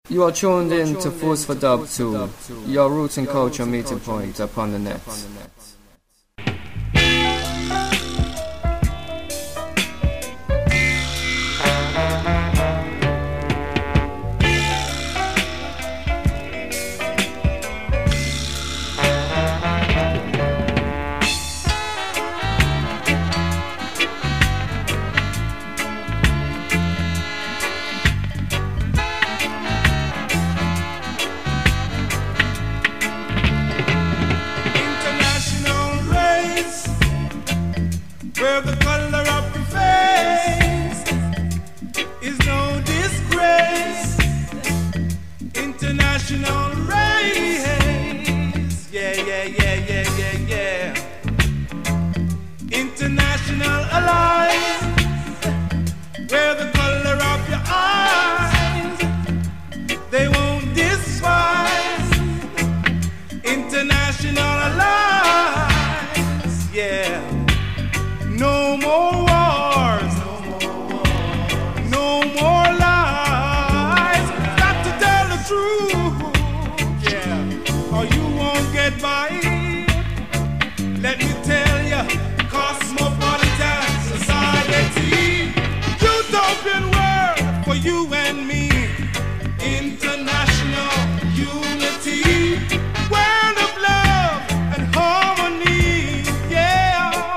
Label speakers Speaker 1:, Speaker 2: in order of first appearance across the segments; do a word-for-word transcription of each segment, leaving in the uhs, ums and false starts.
Speaker 1: You are tuned in to Foods for Dub two, your roots and culture meeting point upon the net.
Speaker 2: Where the color of your face is no disgrace. International race, yeah, yeah, yeah, yeah, yeah, yeah. International alliance, where the color of your eyes they won't despise. International alliance, yeah. No more wars, no more wars, no more lies. Got to tell the truth, yeah, or you won't get by. Let me tell you, cosmopolitan society, utopian world for you and me. International unity, world of love and harmony, yeah.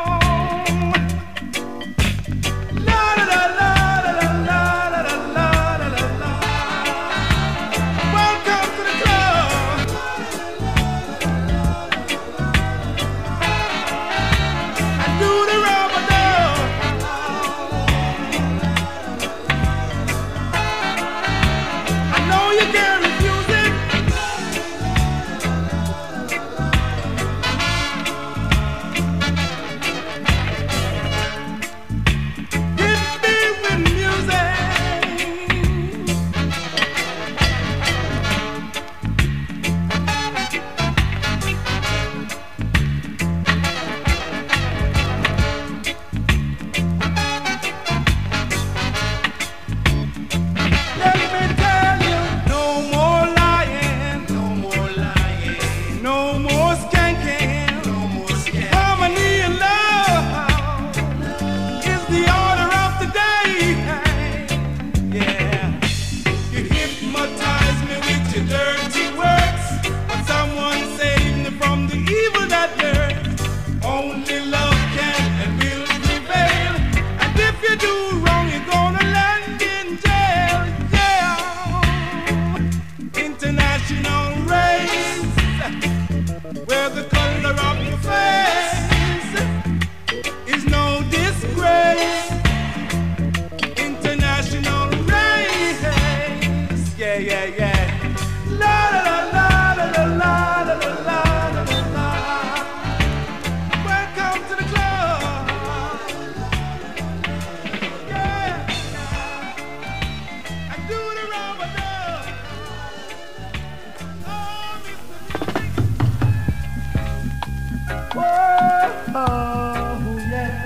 Speaker 2: Where the color of your face is no disgrace. International race, yeah, yeah, yeah. La la la la la la la la la la la. Welcome to the club, yeah. I do the Ramadan. Oh, yeah,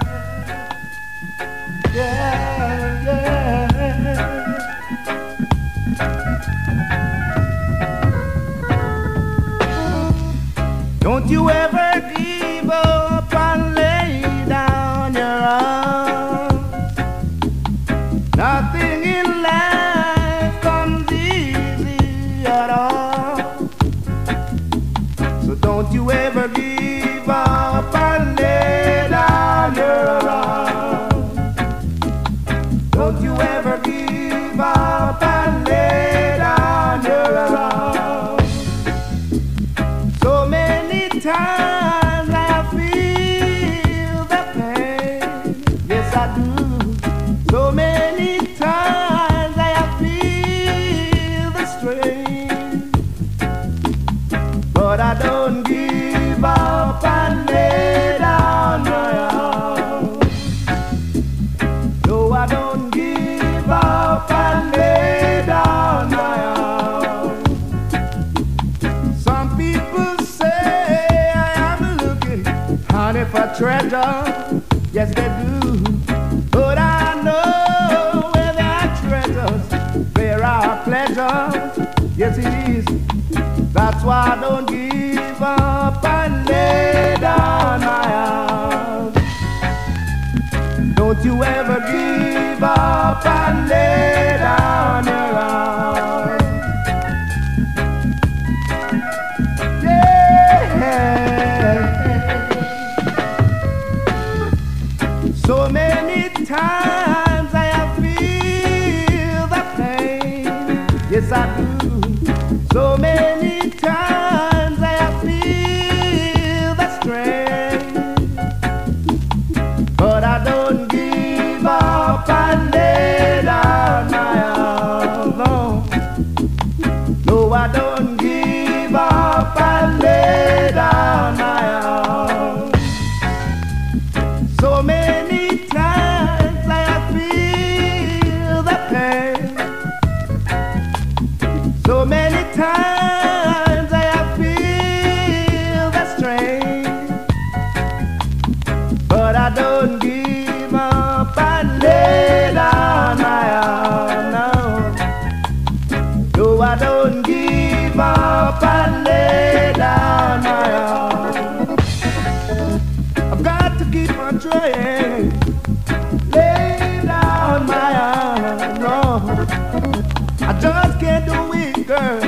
Speaker 2: yeah, yeah. Don't you ever give up and lay down your arms. Nothing in life comes easy at all. So don't you ever give up and lay down your arms. Don't you ever give up and lay down your arms. So many times I feel the pain, yes I do. So many times I feel the strain, but I don't give up and lay down my arms. No, I don't give up and lay down my arms. Some people say I am looking honey for treasure, yes they do. But I know where there are treasures, there are pleasures. out. Yes, it is. That's why I don't give up and lay down my arms. Don't you ever give up and lay down your arms. Yeah. So many times I have feel the pain. Yes, I do. So many times I have feel the strain. But I don't give up and lay down my arms. No, no, I don't give up and lay down my arms. So many times I have feel the pain. So many times I have feel the strain. But I don't give up and lay down my arms. No, no, I don't give up and lay down my arms. I've got to keep on trying. Lay down my arms. No, I just can't do it, girl.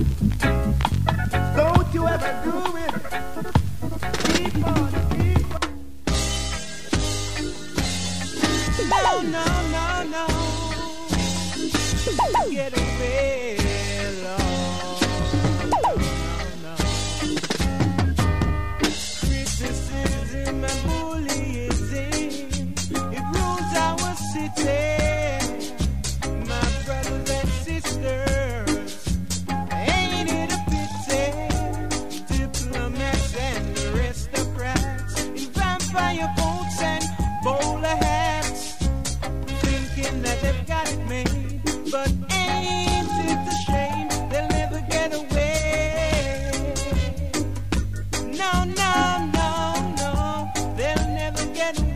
Speaker 2: Don't you ever do it. Keep on, keep on.
Speaker 3: No, no, no, no. Get away, Lord. No, no. Criticism and bullying, it rules our city. My brothers and sisters, ain't it a pity? Diplomats and aristocrats in vampire coats and bowler hats, thinking that they've got it made, but ain't it a shame they'll never get away? No, no, no, no, they'll never get away.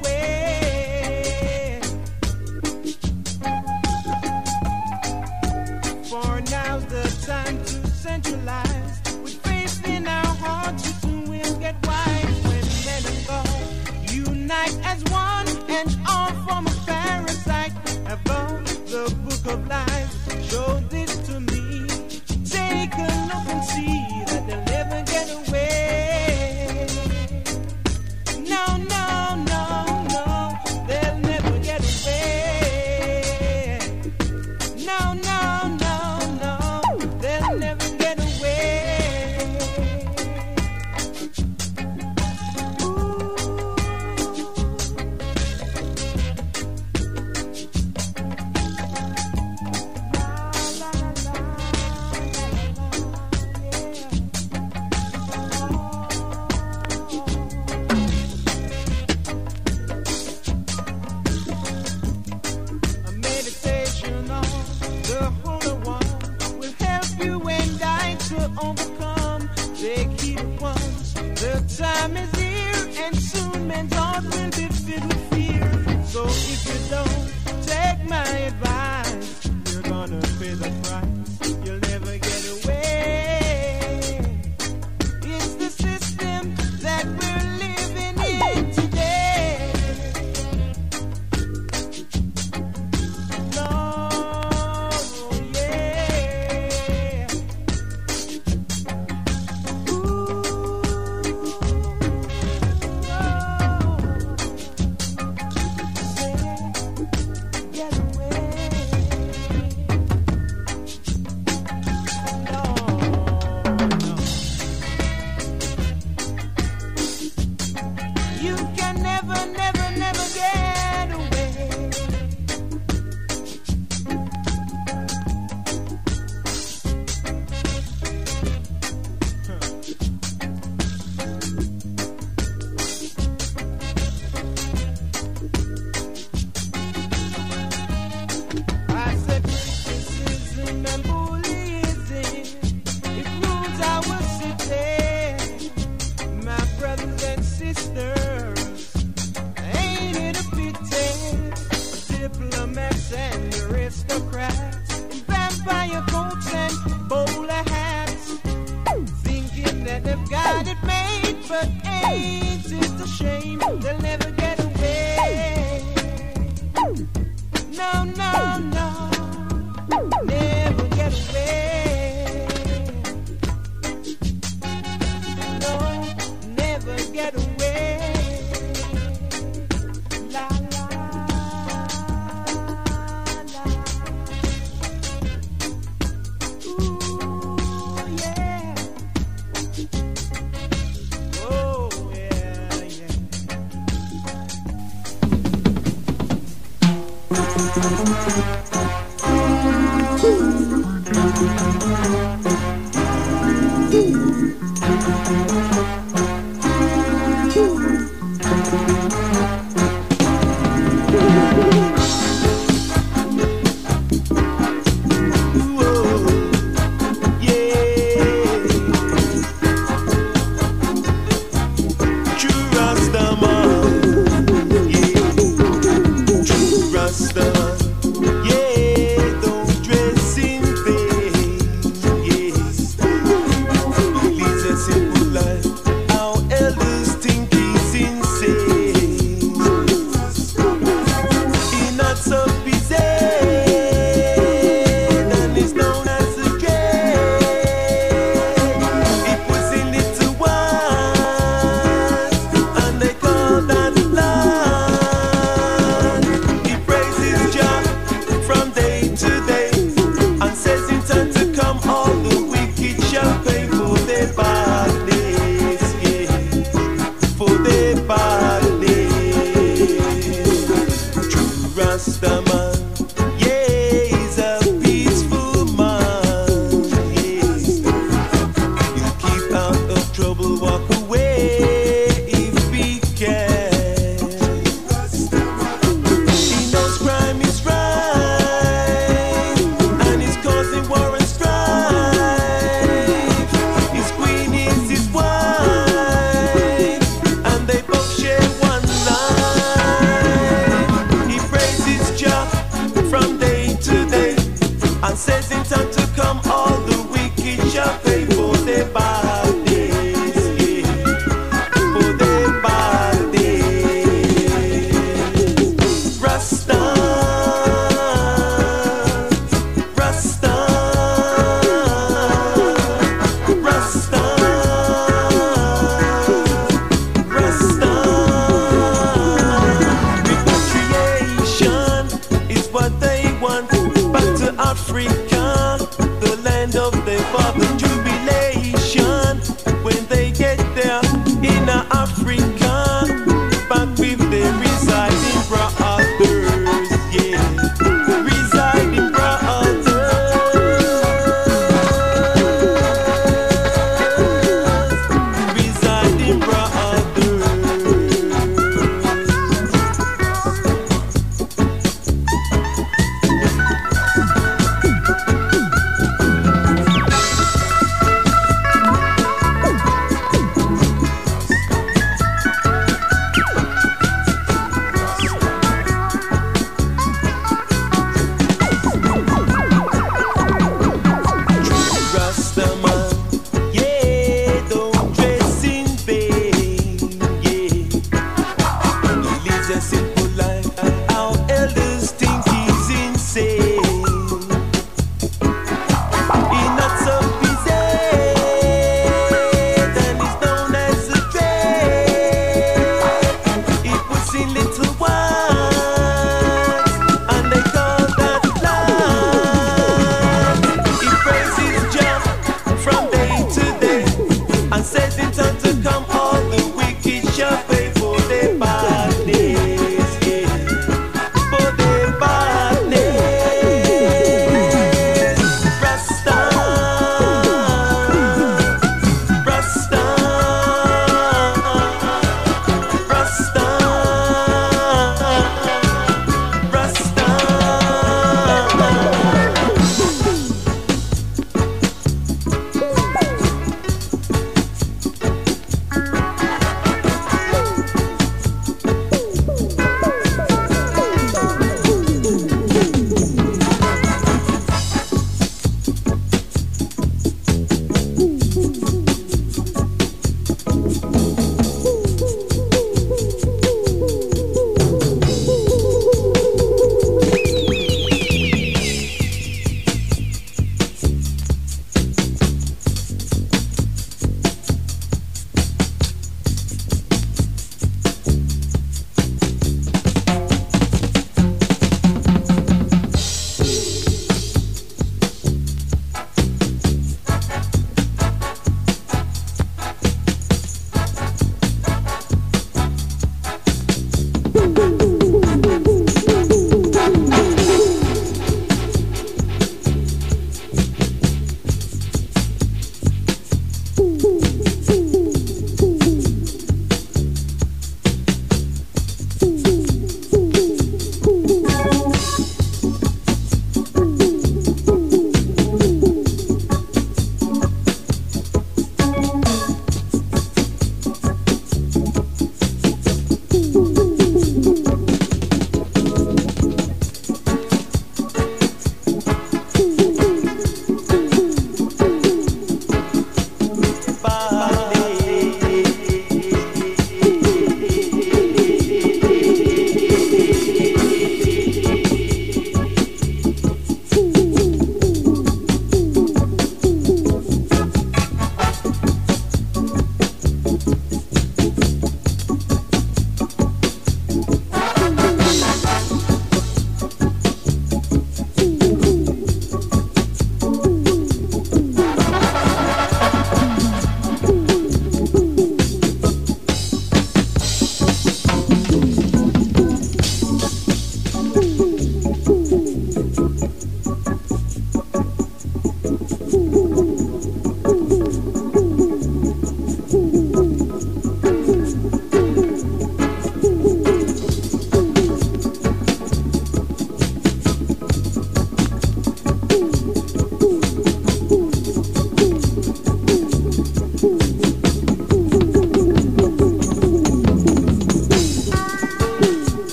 Speaker 3: For now's the time to centralize. With faith in our hearts, you soon will get wise. When men and God unite as one, and all form of parasite above the book of life. Show this to me. Take a look and see that they'll never get away. No, no, no, no, they'll never get away. No, no, no, no, they'll never get away. Ooh. La, la, la, a meditation on the Holy One will help you and I to overcome. Take heed at once, the time is here, and soon men's heart will be filled with fear. So if you don't take my advice, you're gonna pay the price. You'll never get away. It's the system that we're living in today. No, yeah. Ooh, oh. Say, get away. But ain't it a shame they'll never get away? No, no, no, never get away. No, never get away. La la la. Ooh, yeah. Oh, yeah, yeah.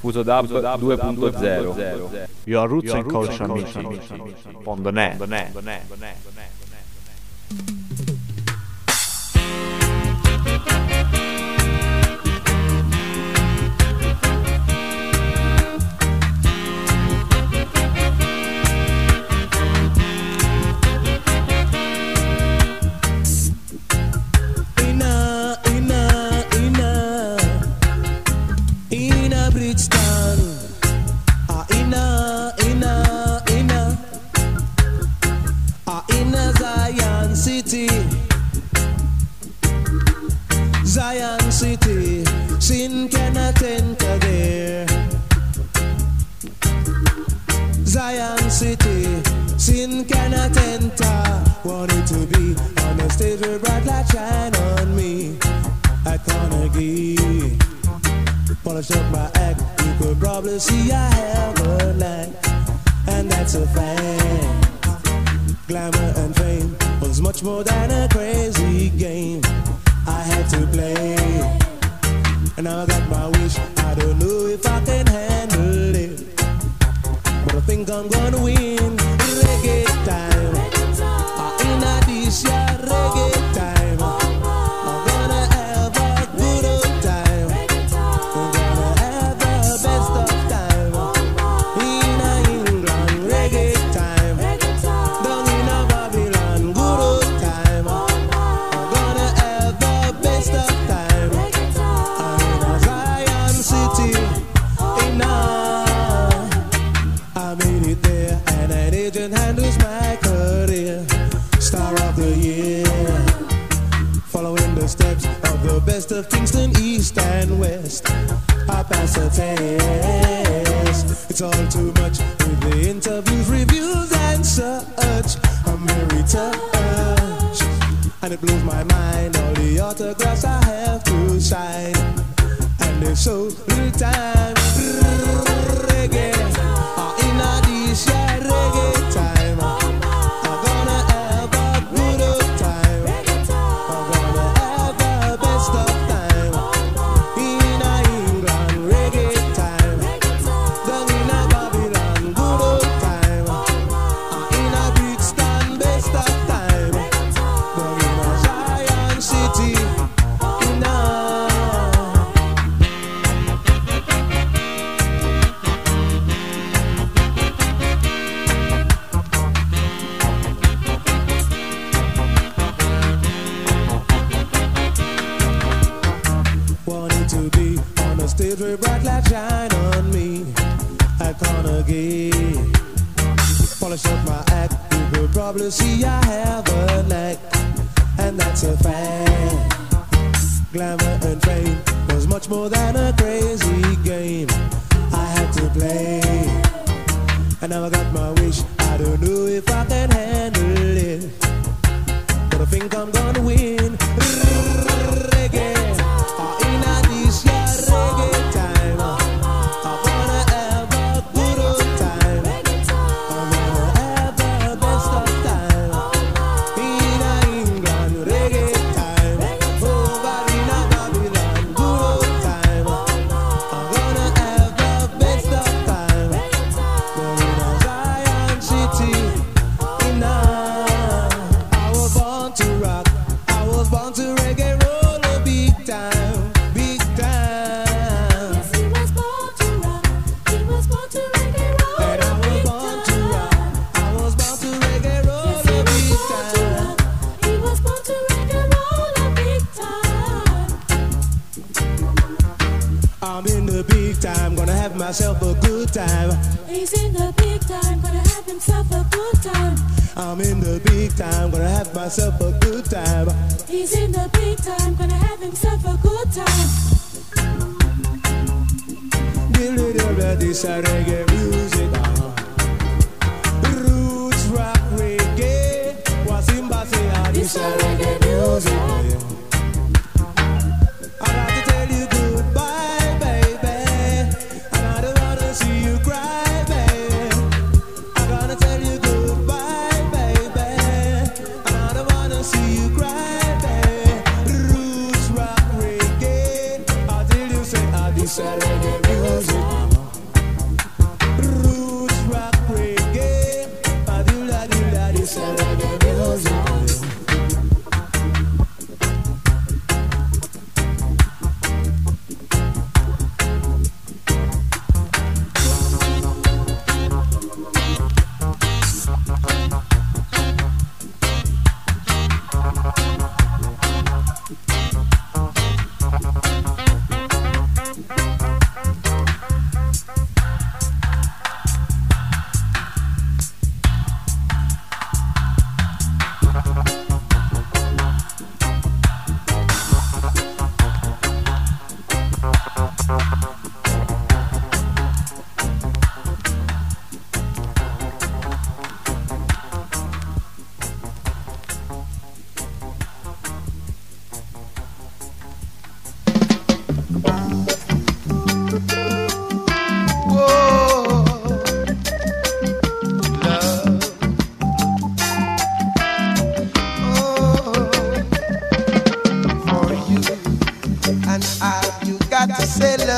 Speaker 4: Fuso Dub due punto zero.
Speaker 5: Your Roots and Culture Meeting on the net.
Speaker 3: Zion City, sin cannot enter there. Zion City, sin cannot enter. Wanted to be on the stage with bright light shine on me at Carnegie. Polish up my act, you could probably see I have a knack, and that's a fact. Glamour and fame was much more than a crazy game I had to play, and now I got my wish. I don't know if I can handle it, but I think I'm gonna win. Reggae time, I in a this year reggae time. I'm gonna have a good old time. I'm gonna have the best of time. In a England reggae time, down in a Babylon good old time. I'm gonna have the best of time. I'm in a Zion City, in a I made it there, and an agent handles my career. Star of the year, following the steps of the best of Kingston, East and West. I pass the test. It's all too much with the interviews, reviews and such. I'm very touched, and it blows my mind all the autographs I have to sign, and there's so little time. Reggae, uh, in a this year reggae time. I'm gonna have a good old time. I'm gonna have the best of time. In a England reggae time, down in a Babylon good old time. Uh, in a Brixton best of time, down in a Zion City, in a wanted to be on the stage with bright light shine on me at Carnegie. Polish up my act, you could probably see I have a knack, and that's a fact. Glamour and fame was much more than a crazy game I had to play, and now I got my wish. I don't know if I can handle it, but I think I'm gonna win. Reggae, uh, in a this year reggae time. I'm gonna have a good old time. I'm gonna have the best of time. In a England reggae time, over in a Babylon good old time. I'm gonna have the best of time. We're in a Zion City, in a I was born to rock, I was born to reggae roll a big time, big time.
Speaker 6: Yes, he was born to rock. He was born to reggae roll
Speaker 3: And I
Speaker 6: a
Speaker 3: was
Speaker 6: big
Speaker 3: born to
Speaker 6: time.
Speaker 3: rock, I was born to reggae roll
Speaker 6: Yes,
Speaker 3: a
Speaker 6: he was
Speaker 3: big
Speaker 6: born to
Speaker 3: time.
Speaker 6: rock. He was born to reggae roll a big time.
Speaker 3: I'm in the big time, gonna have myself a good time.
Speaker 6: He's in the big time, gonna have himself a good time.
Speaker 3: I'm in the big time, gonna have myself a good time.
Speaker 6: He's in the big time, gonna have himself a good time.
Speaker 3: This a reggae music, uh-huh. Roots rock reggae. Wasimba say ah, this a reggae music. Yeah. I got to tell you goodbye, baby, and I don't wanna see you cry, baby. I gotta tell you goodbye, baby, and I don't wanna see you cry, baby. Roots rock reggae. Until you say ah, this a reggae music.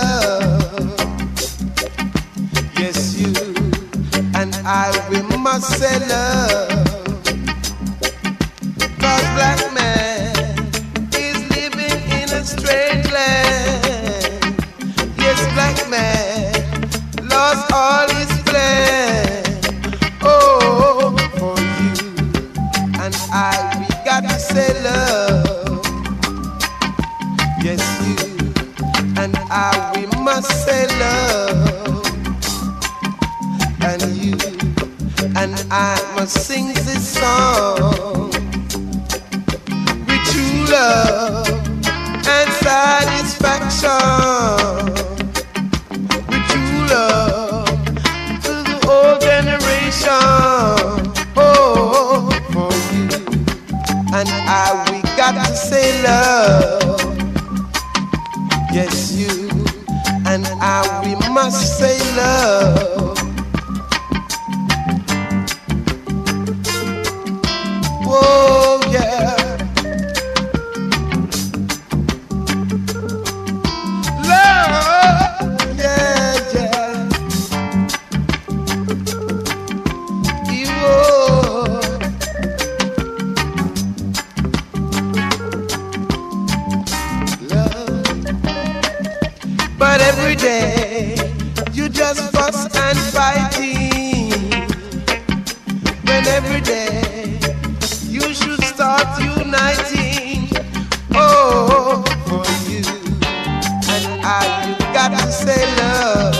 Speaker 7: love. Yes, you and I, we must say love. Cause black man is living in a strange land. Yes, black man lost all his plan. Oh, for you and I, we got to say love. Yes, you and I, we must say love. And you and I must sing this song with true love and satisfaction. With true love to the old generation. Oh, for you and I, we got to say love. Yes, you and I, we must say love. Oh, yeah. Love, yeah, yeah. You, oh. Love. But every day you just fuss and fighting. When every day you should start uniting. Oh, for you and I, you got to say love.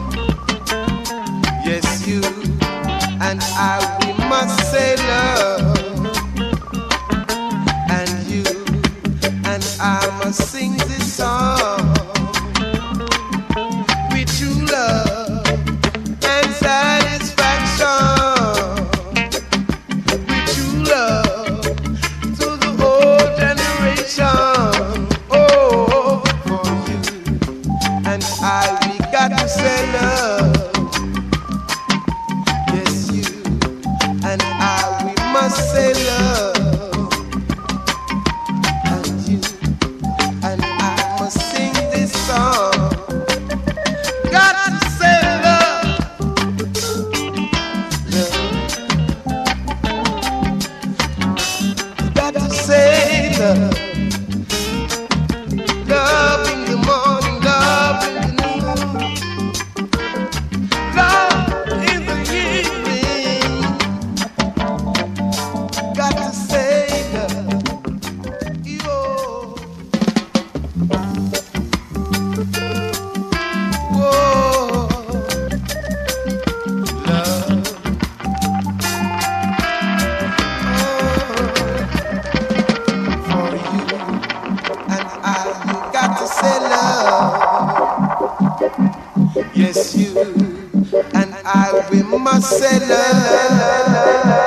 Speaker 7: Yes, you and I, we must say love. And you and I must sing this song with true love and satisfaction. Oh, for you and I, we got to say love. Yes, you and I, we must say love. And you and I must sing this song. Got to say love. Love. Got to say love. Love in the morning, love in the noon, love in the evening. Got to say love, yo. Whoa, love. Oh, for you and I, you got to say love. Yes, you and I, we must say love.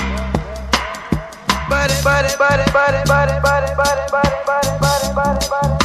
Speaker 7: body, body, body, body, body, body, body, body, body, body, body.